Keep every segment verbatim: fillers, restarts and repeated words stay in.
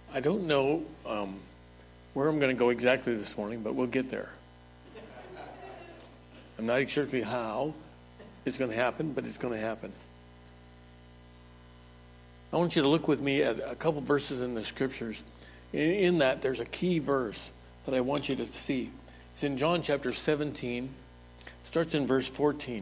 I don't know um, where I'm going to go exactly this morning, but we'll get there. I'm not exactly how it's going to happen, but it's going to happen. I want you to look with me at a couple verses in the scriptures. In, in that, there's a key verse that I want you to see. It's in John chapter seventeen. Starts in verse fourteen.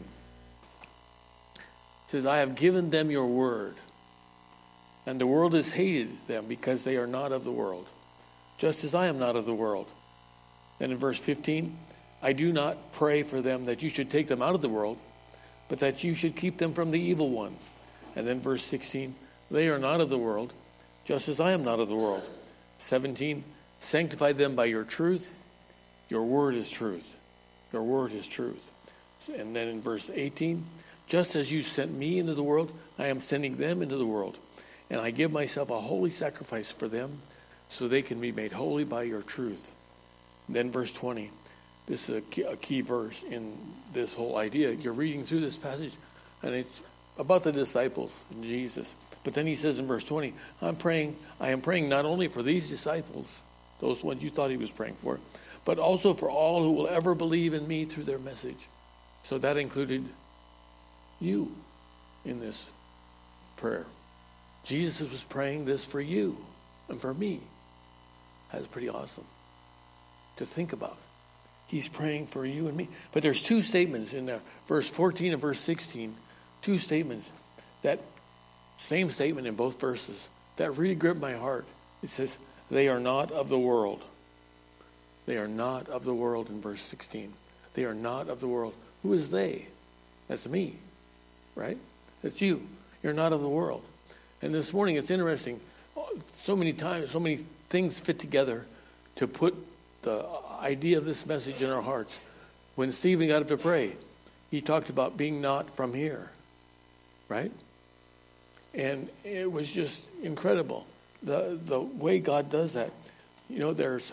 It says, I have given them your word, and the world has hated them because they are not of the world, just as I am not of the world. And in verse fifteen, I do not pray for them that you should take them out of the world, but that you should keep them from the evil one. And then verse sixteen, they are not of the world, just as I am not of the world. seventeen, sanctify them by your truth. Your word is truth. Your word is truth. And then in verse eighteen, just as you sent me into the world, I am sending them into the world. And I give myself a holy sacrifice for them, so they can be made holy by your truth. And then verse twenty, this is a key, a key verse in this whole idea. You're reading through this passage, and it's about the disciples and Jesus. But then he says in verse twenty, I'm praying, I am praying not only for these disciples, those ones you thought he was praying for, but also for all who will ever believe in me through their message. So that included you in this prayer. Jesus was praying this for you and for me. That's pretty awesome to think about. He's praying for you and me. But there's two statements in there, verse fourteen and verse sixteen, two statements, that same statement in both verses, that really gripped my heart. It says, they are not of the world. They are not of the world in verse sixteen. They are not of the world. Who is they? That's me, right? That's you. You're not of the world. And this morning, it's interesting. So many times, so many things fit together to put the idea of this message in our hearts. When Stephen got up to pray, he talked about being not from here, right? And it was just incredible, the the way God does that. You know, there's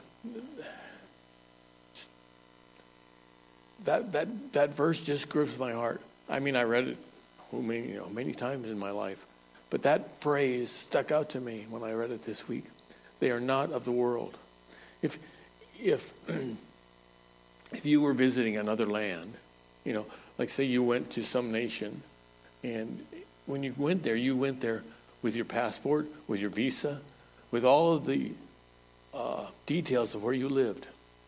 that that that verse just grips my heart. I mean, I read it many, you know, many times in my life, but that phrase stuck out to me when I read it this week. They are not of the world. If if if you were visiting another land, you know, like say you went to some nation, and when you went there, you went there with your passport, with your visa, with all of the uh, details of where you lived.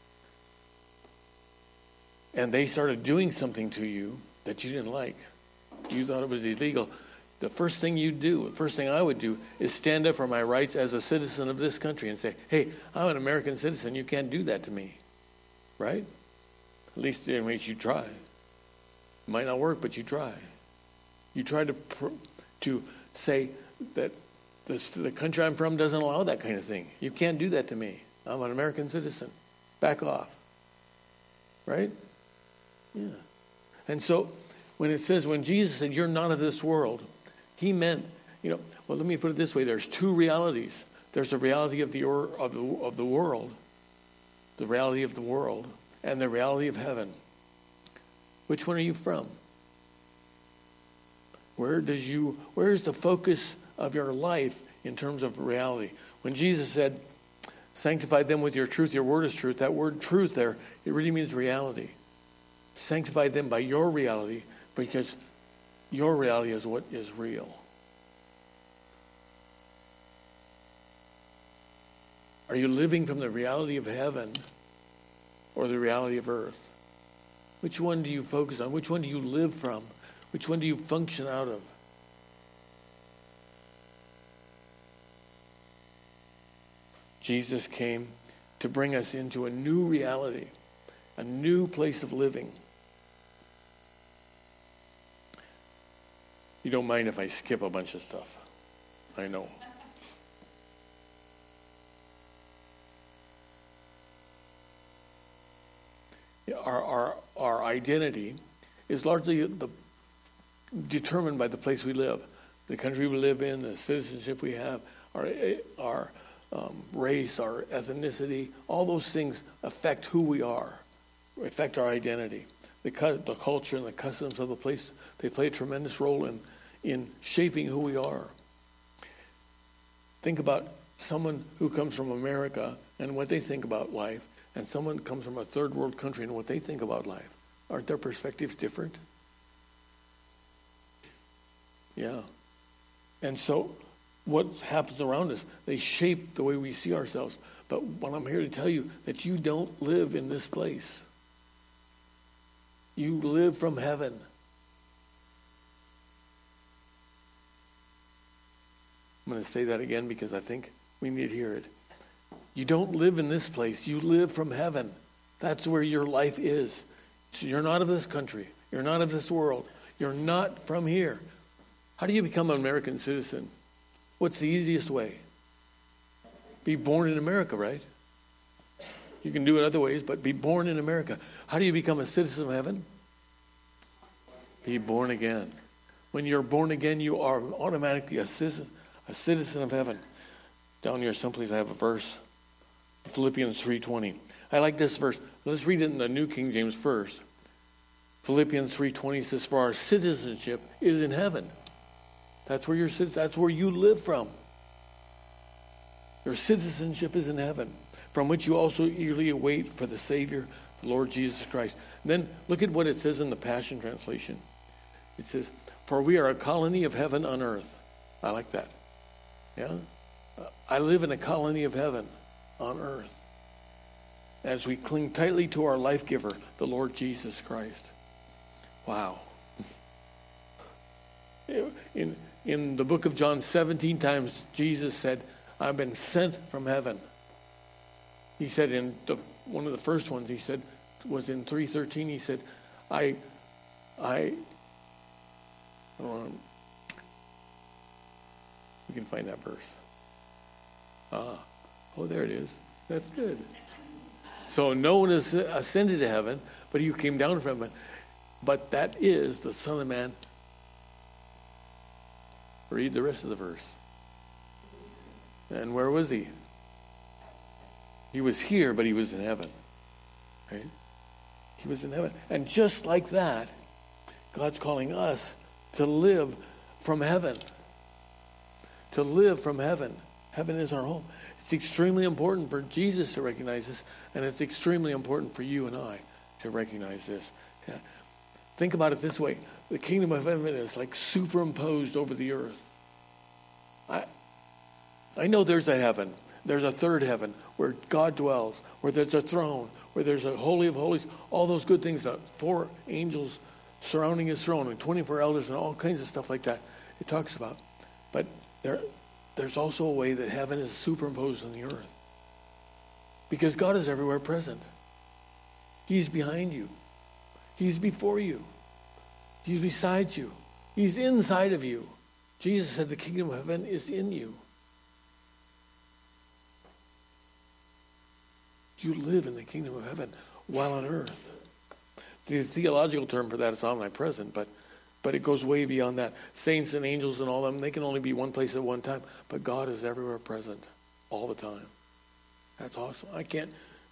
And they started doing something to you that you didn't like. You thought it was illegal. The first thing you do, the first thing I would do, is stand up for my rights as a citizen of this country and say, hey, I'm an American citizen. You can't do that to me. Right? At least in ways you try. It might not work, but you try. You try to pr- to say that this, the country I'm from doesn't allow that kind of thing. You can't do that to me. I'm an American citizen. Back off. Right? Yeah. And so when it says, when Jesus said, you're not of this world, he meant, you know, well, let me put it this way. There's two realities. There's the reality of the, or, of the of the world, the reality of the world, and the reality of heaven. Which one are you from? Where does you, where is the focus of your life in terms of reality? When Jesus said, sanctify them with your truth, your word is truth, that word truth there, it really means reality. Sanctify them by your reality, because your reality is what is real. Are you living from the reality of heaven or the reality of earth? Which one do you focus on? Which one do you live from? Which one do you function out of? Jesus came to bring us into a new reality, a new place of living. You don't mind if I skip a bunch of stuff. I know. Our, our, our identity is largely the, determined by the place we live, the country we live in, the citizenship we have, our, our um, race, our ethnicity. All those things affect who we are, affect our identity. The, the culture and the customs of the place, they play a tremendous role in, in shaping who we are. Think about someone who comes from America and what they think about life, and someone comes from a third world country and what they think about life, aren't their perspectives different? Yeah. And so what happens around us, they shape the way we see ourselves. But what I'm here to tell you, that you don't live in this place. You live from heaven. I'm going to say that again because I think we need to hear it. You don't live in this place. You live from heaven. That's where your life is. So you're not of this country. You're not of this world. You're not from here. How do you become an American citizen? What's the easiest way? Be born in America, right? You can do it other ways, but be born in America. How do you become a citizen of heaven? Be born again. When you're born again, you are automatically a citizen, a citizen of heaven. Down here someplace I have a verse. Philippians three twenty. I like this verse. Let's read it in the New King James first. Philippians three twenty says, "For our citizenship is in heaven." That's where your that's where you live from. Your citizenship is in heaven, from which you also eagerly await for the Savior, the Lord Jesus Christ. And then look at what it says in the Passion Translation. It says, "For we are a colony of heaven on earth." I like that. Yeah? I live in a colony of heaven on earth as we cling tightly to our life giver, the Lord Jesus Christ. Wow. In, in the book of John, seventeen times Jesus said, "I've been sent from heaven." He said in the, one of the first ones, he said, was in three thirteen, he said, I, I, um, we can find that verse. Ah, oh, there it is. That's good. So no one has ascended to heaven, but he came down from heaven. But that is the Son of Man. Read the rest of the verse. And where was he? He was here, but he was in heaven. Right? He was in heaven. And just like that, God's calling us to live from heaven. To live from heaven. Heaven is our home. It's extremely important for Jesus to recognize this, and it's extremely important for you and I to recognize this. Yeah. Think about it this way. The kingdom of heaven is like superimposed over the earth. I I know there's a heaven. There's a third heaven where God dwells, where there's a throne, where there's a holy of holies, all those good things, the four angels surrounding his throne and twenty-four elders and all kinds of stuff like that it talks about. But there, there's also a way that heaven is superimposed on the earth. Because God is everywhere present. He's behind you. He's before you. He's beside you. He's inside of you. Jesus said the kingdom of heaven is in you. You live in the kingdom of heaven while on earth. The theological term for that is omnipresent, but but it goes way beyond that. Saints and angels and all of them, they can only be one place at one time, but God is everywhere present all the time. That's awesome. I can't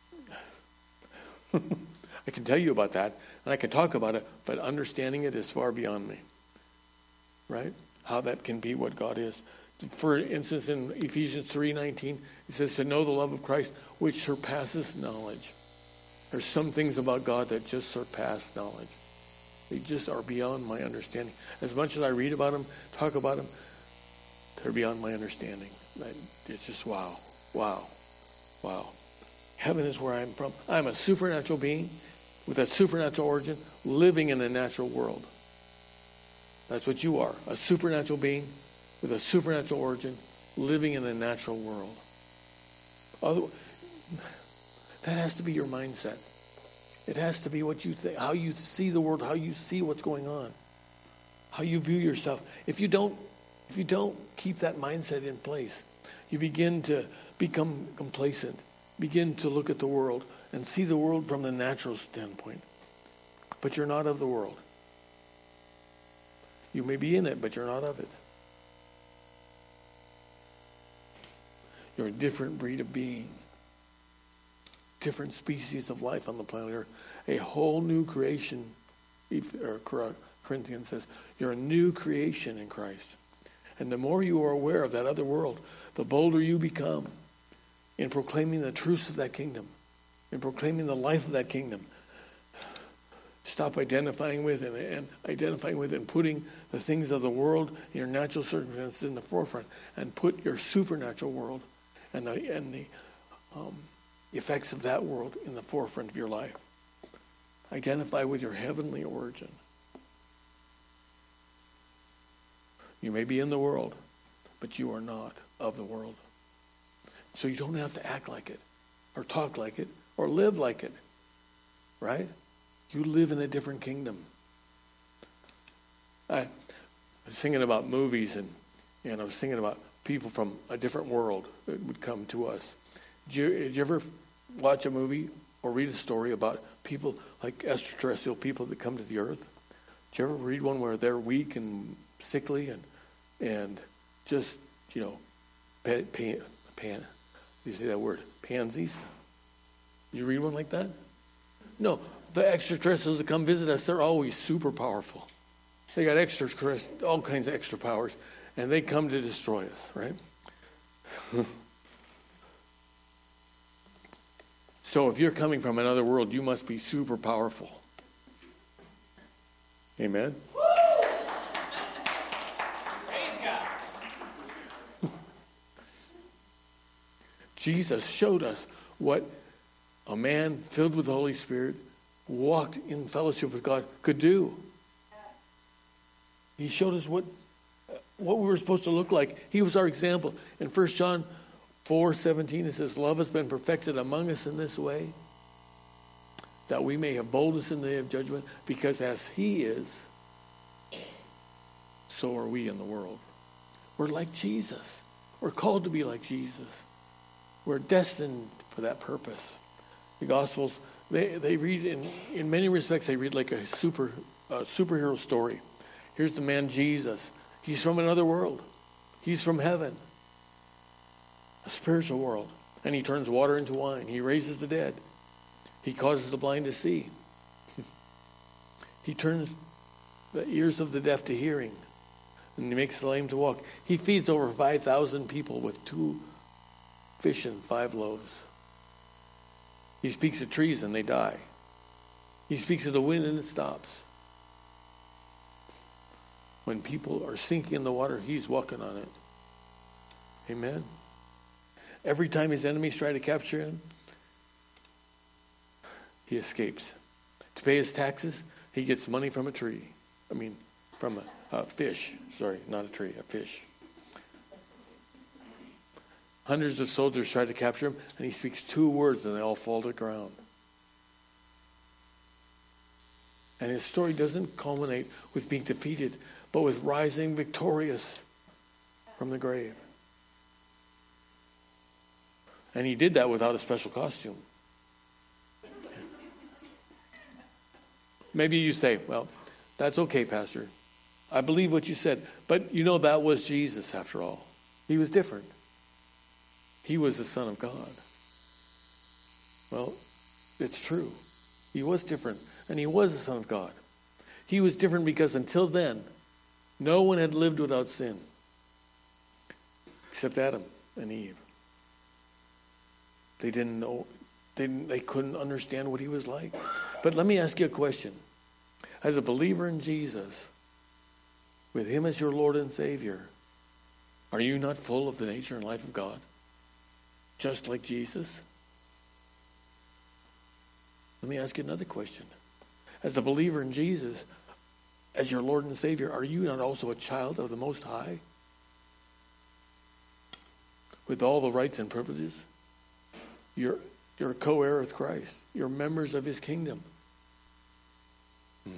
I can tell you about that, and I can talk about it, but understanding it is far beyond me. Right? How that can be what God is. For instance, in Ephesians three nineteen, it says to know the love of Christ, which surpasses knowledge. There's some things about God that just surpass knowledge. They just are beyond my understanding. As much as I read about them, talk about them, they're beyond my understanding. It's just wow, wow, wow. Heaven is where I'm from. I'm a supernatural being with a supernatural origin, living in a natural world. That's what you are, a supernatural being with a supernatural origin, living in a natural world. Other, that has to be your mindset. It has to be what you think, how you see the world, how you see what's going on, how you view yourself. If you don't, if you don't keep that mindset in place, you begin to become complacent, begin to look at the world and see the world from the natural standpoint. But you're not of the world. You may be in it, but you're not of it. You're a different breed of being. Different species of life on the planet Earth. A whole new creation. Or Corinthians says, you're a new creation in Christ. And the more you are aware of that other world, the bolder you become in proclaiming the truths of that kingdom, in proclaiming the life of that kingdom. Stop identifying with and, and identifying with and putting the things of the world, your natural circumstances in the forefront, and put your supernatural world and the and the um, effects of that world in the forefront of your life. Identify with your heavenly origin. You may be in the world, but you are not of the world. So you don't have to act like it, or talk like it, or live like it, right? You live in a different kingdom. I was thinking about movies, and, and I was thinking about people from a different world that would come to us. Did you, did you ever watch a movie or read a story about people like extraterrestrial people that come to the earth? Did you ever read one where they're weak and sickly and and just, you know, pan, pan, pan you say that word, pansies? You read one like that? No, the extraterrestrials that come visit us, they're always super powerful. They got extra, all kinds of extra powers, and they come to destroy us, right? So if you're coming from another world, you must be super powerful. Amen? Praise God. Jesus showed us what a man filled with the Holy Spirit, walked in fellowship with God, could do. He showed us what what we were supposed to look like. He was our example. In First John four seventeen, it says, love has been perfected among us in this way, that we may have boldness in the day of judgment, because as he is, so are we in the world. We're like Jesus. We're called to be like Jesus. We're destined for that purpose. The Gospels, they, they read, in, in many respects, they read like a super a superhero story. Here's the man Jesus. He's from another world. He's from heaven. A spiritual world. And he turns water into wine. He raises the dead. He causes the blind to see. He turns the ears of the deaf to hearing. And he makes the lame to walk. He feeds over five thousand people with two fish and five loaves. He speaks to trees and they die. He speaks to the wind and it stops. When people are sinking in the water, he's walking on it. Amen. Every time his enemies try to capture him, he escapes. To pay his taxes, he gets money from a tree. I mean, from a, a fish. Sorry, not a tree, a fish. Hundreds of soldiers try to capture him, and he speaks two words, and they all fall to the ground. And his story doesn't culminate with being defeated, but with rising victorious from the grave. And he did that without a special costume. Maybe you say, well, that's okay, Pastor. I believe what you said. But you know, that was Jesus after all. He was different. He was the Son of God. Well, it's true. He was different. And he was the Son of God. He was different because until then, no one had lived without sin. Except Adam and Eve. They didn't know, they, didn't, they couldn't understand what he was like. But let me ask you a question. As a believer in Jesus, with him as your Lord and Savior, are you not full of the nature and life of God? Just like Jesus? Let me ask you another question. As a believer in Jesus, as your Lord and Savior, are you not also a child of the Most High? With all the rights and privileges? You're, you're a co-heir with Christ. You're members of his kingdom. Hmm.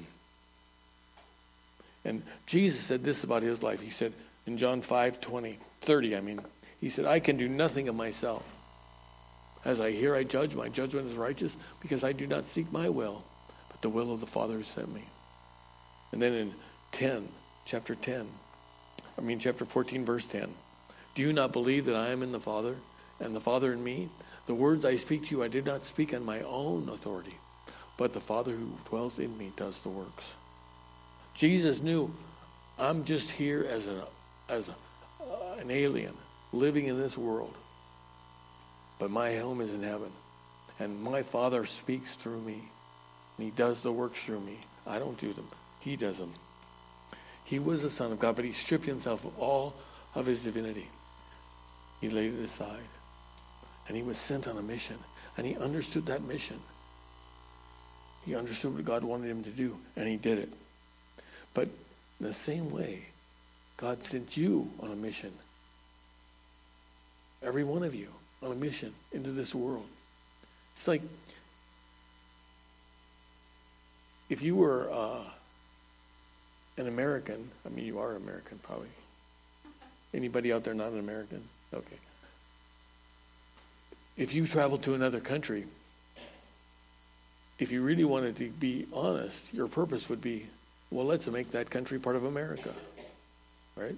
And Jesus said this about his life. He said in John five twenty, thirty, I mean, he said, I can do nothing of myself. As I hear, I judge. My judgment is righteous because I do not seek my will, but the will of the Father who sent me. And then in ten, chapter ten, I mean chapter fourteen, verse ten, do you not believe that I am in the Father and the Father in me? The words I speak to you, I did not speak on my own authority, but the Father who dwells in me does the works. Jesus knew, I'm just here as, a, as a, uh, an alien. living in this world. But my home is in heaven. And my Father speaks through me. And he does the works through me. I don't do them. He does them. He was the Son of God, but he stripped himself of all of his divinity. He laid it aside. And he was sent on a mission. And he understood that mission. He understood what God wanted him to do. And he did it. But in the same way, God sent you on a mission. Every one of you on a mission into this world. It's like if you were uh, an American, I mean, you are an American probably. Anybody out there not an American? Okay. If you traveled to another country, if you really wanted to be honest, your purpose would be, well, let's make that country part of America, right?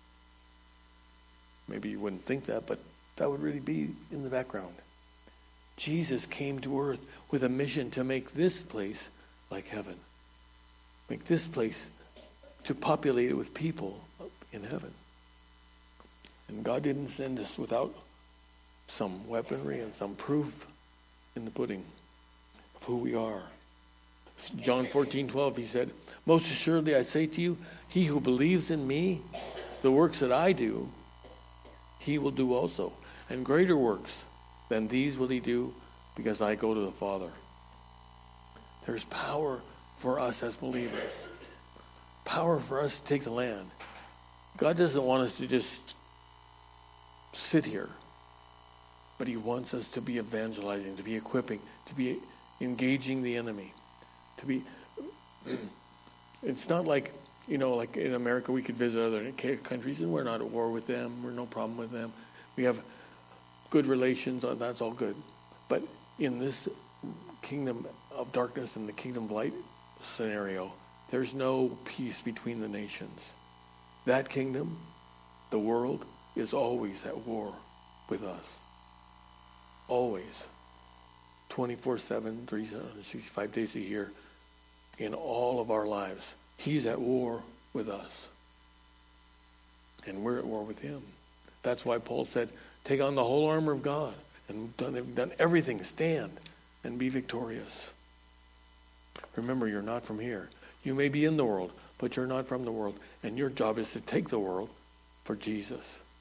Maybe you wouldn't think that, but that would really be in the background. Jesus came to earth with a mission to make this place like heaven. Make this place to populate it with people in heaven. And God didn't send us without some weaponry and some proof in the pudding of who we are. John fourteen twelve, he said, most assuredly I say to you, he who believes in me, the works that I do, he will do also. And greater works than these will he do, because I go to the Father. There's power for us as believers. Power for us to take the land. God doesn't want us to just sit here, but he wants us to be evangelizing, to be equipping, to be engaging the enemy, to be... It's not like, you know, like in America we could visit other countries and we're not at war with them, we're no problem with them. We have good relations, that's all good. But in this kingdom of darkness and the kingdom of light scenario, there's no peace between the nations. That kingdom, the world, is always at war with us. Always. twenty-four seven, three hundred sixty-five days a year, in all of our lives. He's at war with us. And we're at war with him. That's why Paul said, take on the whole armor of God. And done, done everything, stand and be victorious. Remember, you're not from here. You may be in the world, but you're not from the world. And your job is to take the world for Jesus.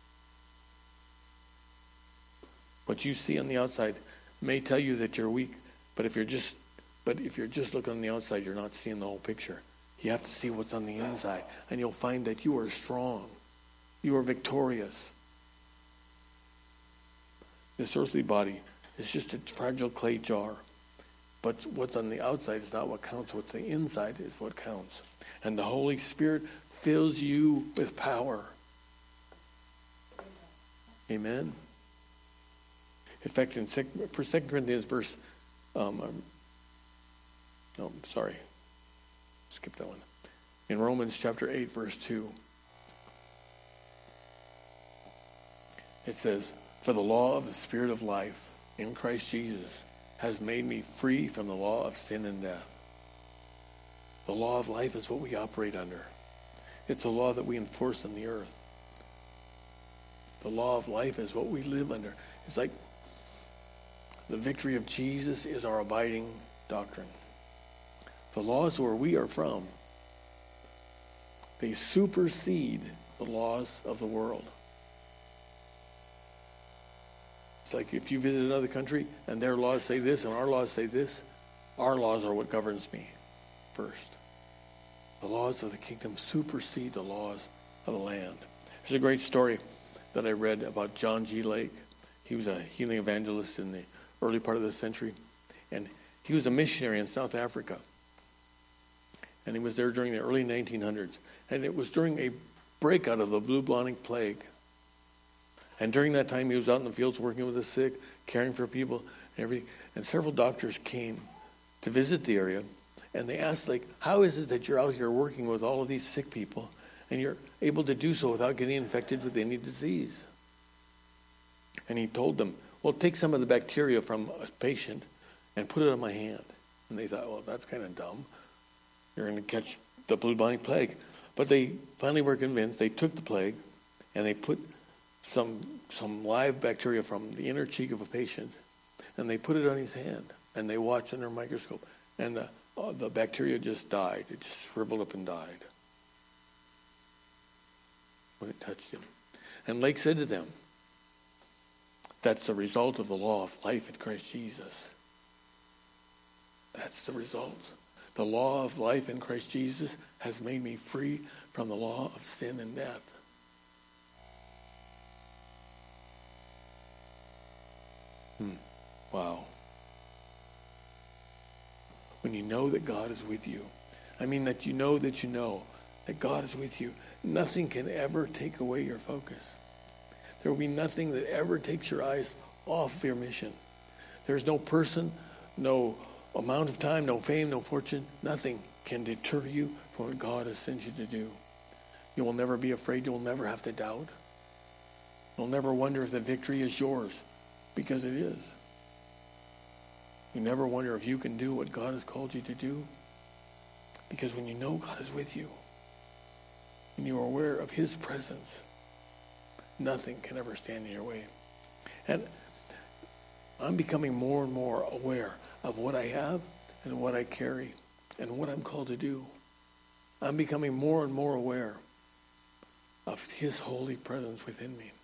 What you see on the outside may tell you that you're weak, but if you're just but if you're just looking on the outside, you're not seeing the whole picture. You have to see what's on the inside, and you'll find that you are strong. You are victorious. This earthly body is just a fragile clay jar. But what's on the outside is not what counts. What's on the inside is what counts. And the Holy Spirit fills you with power. Amen. In fact, in for Second Corinthians verse, um, um, no, sorry, skip that one. In Romans chapter eight, verse two, it says, for the law of the Spirit of life in Christ Jesus has made me free from the law of sin and death. The law of life is what we operate under. It's a law that we enforce on the earth. The law of life is what we live under. It's like the victory of Jesus is our abiding doctrine. The laws where we are from, they supersede the laws of the world. It's like if you visit another country and their laws say this and our laws say this, our laws are what governs me first. The laws of the kingdom supersede the laws of the land. There's a great story that I read about John G. Lake. He was a healing evangelist in the early part of the century. And he was a missionary in South Africa. And he was there during the early nineteen hundreds. And it was during a breakout of the bubonic plague. And during that time, he was out in the fields working with the sick, caring for people, and everything. And several doctors came to visit the area. And they asked, like, how is it that you're out here working with all of these sick people and you're able to do so without getting infected with any disease? And he told them, well, take some of the bacteria from a patient and put it on my hand. And they thought, well, that's kind of dumb. You're going to catch the bubonic plague. But they finally were convinced. They took the plague and they put some some live bacteria from the inner cheek of a patient, and they put it on his hand, and they watched under a microscope, and the, uh, the bacteria just died. It just shriveled up and died when it touched him. And Lake said to them, that's the result of the law of life in Christ Jesus. That's the result. The law of life in Christ Jesus has made me free from the law of sin and death. Hmm. Wow. When you know that God is with you, I mean that you know that you know that God is with you, nothing can ever take away your focus. There will be nothing that ever takes your eyes off your mission. There's no person, no amount of time, no fame, no fortune, nothing can deter you from what God has sent you to do. You will never be afraid. You will never have to doubt. You'll never wonder if the victory is yours, because it is. You never wonder if you can do what God has called you to do, because when you know God is with you, and you are aware of his presence, nothing can ever stand in your way. And I'm becoming more and more aware of what I have and what I carry and what I'm called to do. I'm becoming more and more aware of his holy presence within me.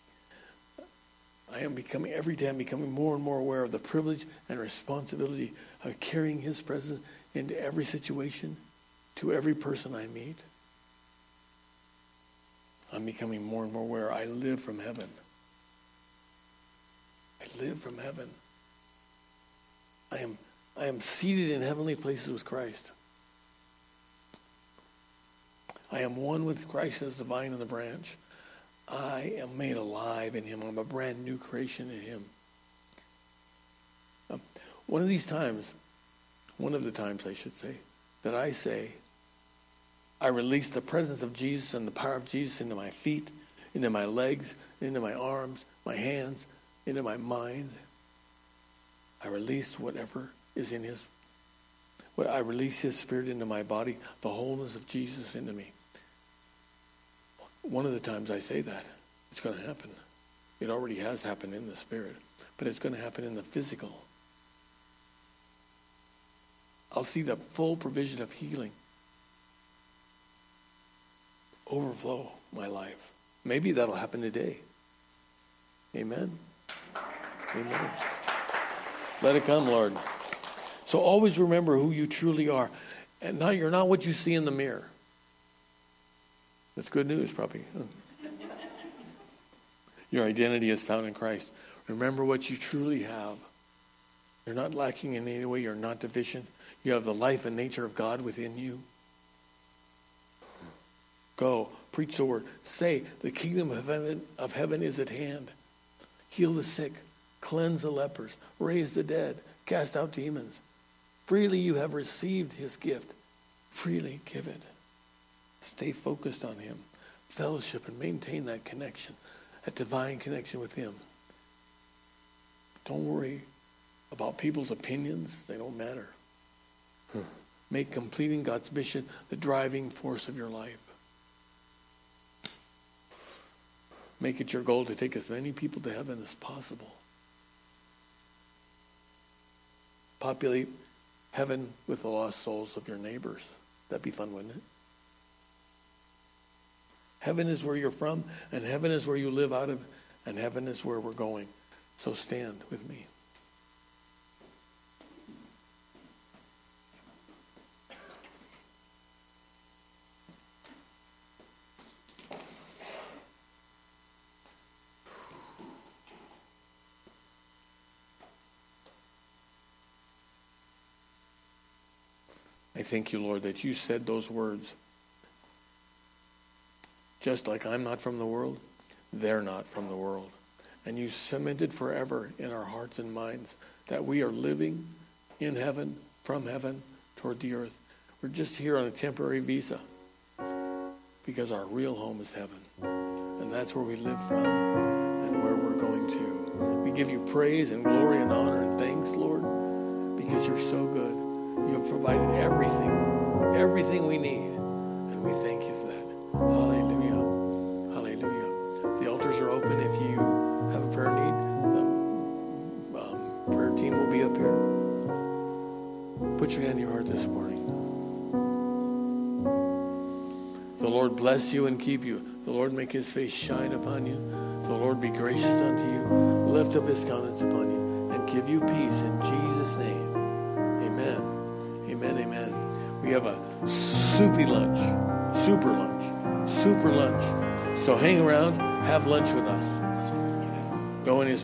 I am becoming, every day I'm becoming more and more aware of the privilege and responsibility of carrying his presence into every situation, to every person I meet. I'm becoming more and more aware I live from heaven. I live from heaven. I am, I am seated in heavenly places with Christ. I am one with Christ as the vine and the branch. I am made alive in him. I'm a brand new creation in him. Um, one of these times, one of the times I should say, that I say, I release the presence of Jesus and the power of Jesus into my feet, into my legs, into my arms, my hands, into my mind. I release whatever is in his, what I release his spirit into my body, the wholeness of Jesus into me. One of the times I say that, it's going to happen. It already has happened in the spirit, but it's going to happen in the physical. I'll see the full provision of healing overflow my life. Maybe that'll happen today. Amen. Amen. Let it come, Lord. So always remember who you truly are. And not, you're not what you see in the mirror. That's good news, probably. Your identity is found in Christ. Remember what you truly have. You're not lacking in any way. You're not deficient. You have the life and nature of God within you. Go, preach the word. Say, the kingdom of heaven, of heaven is at hand. Heal the sick, cleanse the lepers, raise the dead, cast out demons. Freely you have received his gift. Freely give it. Stay focused on him. Fellowship and maintain that connection, that divine connection with him. Don't worry about people's opinions. They don't matter. Make completing God's mission the driving force of your life. Make it your goal to take as many people to heaven as possible. Populate heaven with the lost souls of your neighbors. That'd be fun, wouldn't it? Heaven is where you're from, and heaven is where you live out of, and heaven is where we're going. So stand with me. I thank you, Lord, that you said those words. Just like I'm not from the world, they're not from the world. And you cemented forever in our hearts and minds that we are living in heaven, from heaven, toward the earth. We're just here on a temporary visa because our real home is heaven. And that's where we live from and where we're going to. We give you praise and glory and honor and thanks, Lord, because you're so good. You have provided everything, everything we need. And we thank you for that. Hallelujah. Hallelujah. The altars are open. your hand on your heart this morning. The Lord bless you and keep you. The Lord make his face shine upon you. The Lord be gracious unto you. Lift up his countenance upon you and give you peace in Jesus' name. Amen. Amen, amen. We have a soupy lunch, super lunch, super lunch. So hang around, have lunch with us. Go in his